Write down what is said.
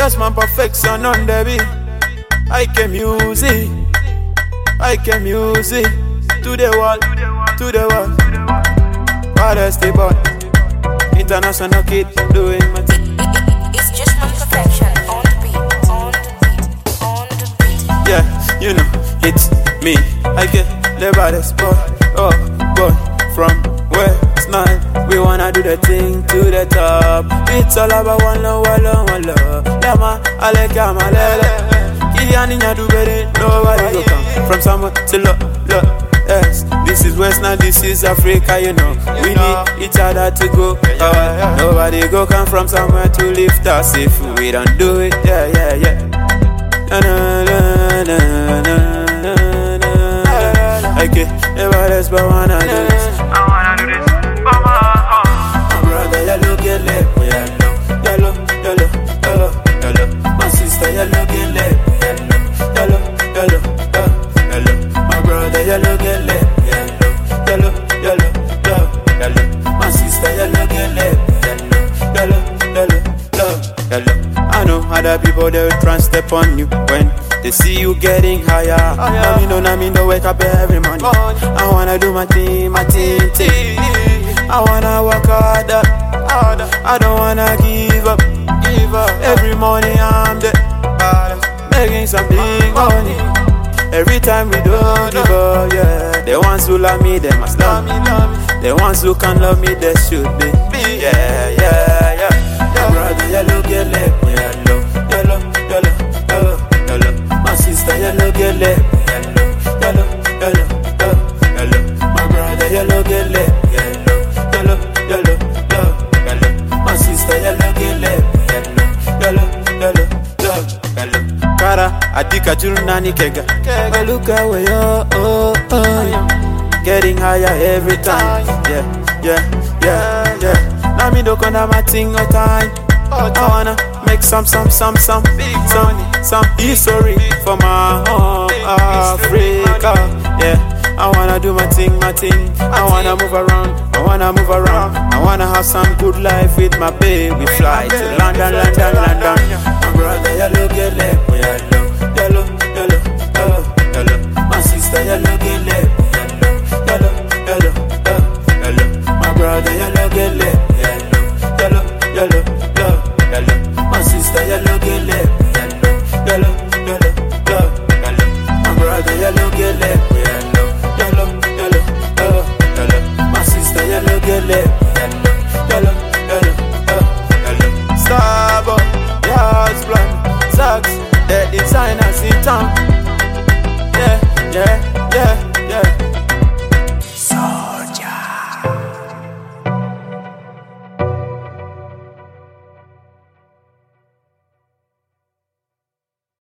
Just my perfection on the beat. I can music to the world, to the world. Baddest boy, international kid doing my thing. It's just my perfection on the beat, on the beat, on the beat. Yeah, you know, it's me. I get the baddest boy, oh boy, from West Nile. We wanna do the thing to the top. It's all about one love, one love, one love. Yama, aleka, malele. Kiani nyadu bere, nobody go come. From somewhere to look, yes. This is West Nile, this is Africa, you know. We need each other to go. Nobody go come from somewhere to lift us if we don't do it. Yeah, yeah, yeah. Na na na na na na na. Okay, everybody's but wanna do this. I wanna do this for my Brother, yellow, get lit, yellow, yellow, yellow, yellow. My sister, yellow, get lit, yellow, yellow, yellow. My brother, yellow, get lit, yellow, yellow, yellow. My sister, yellow, get lit, yellow, yellow, yellow. I know other people, they will try and step on you when they see you getting higher. I mean, wake up every morning. I wanna do my thing. I wanna work harder. I don't wanna give up. Every morning I'm there, making some big money. Every time we don't give up, yeah. The ones who love me, they must love me. The ones who can't love me, they should be. Yeah, yeah, yeah. My brother, yellow, get lit, yellow, yellow, yellow, yellow, yellow. My sister, yellow, get lit, yellow, yellow, yellow, yellow. My brother, yellow, get lit, yellow, yellow, yellow, yellow. My sister, yellow, get lit, yellow, yellow, yellow. Kara, adika jurunani kega. Look away, getting higher every time. Yeah, yeah, yeah, yeah. Now me don't gonna my thing all time. I wanna make some big money, some history for my home Africa. Yeah, I wanna do my thing. I wanna move around. I wanna have some good life with my baby. Fly to London. My brother, yellow, get lit, yellow, yellow, yellow. My sister, yellow, get lit, yellow, yellow, yellow. My brother, yellow, get lit, yellow, yellow, yellow. My sister, yellow, get lit, yellow, yellow, yellow. My brother, yellow, get lit, yellow, yellow, yellow. My sister, yellow, get lit, yellow, yellow, yellow. Starboy, Yards Blind, Zags, the designers in town. Yeah, yeah, yeah.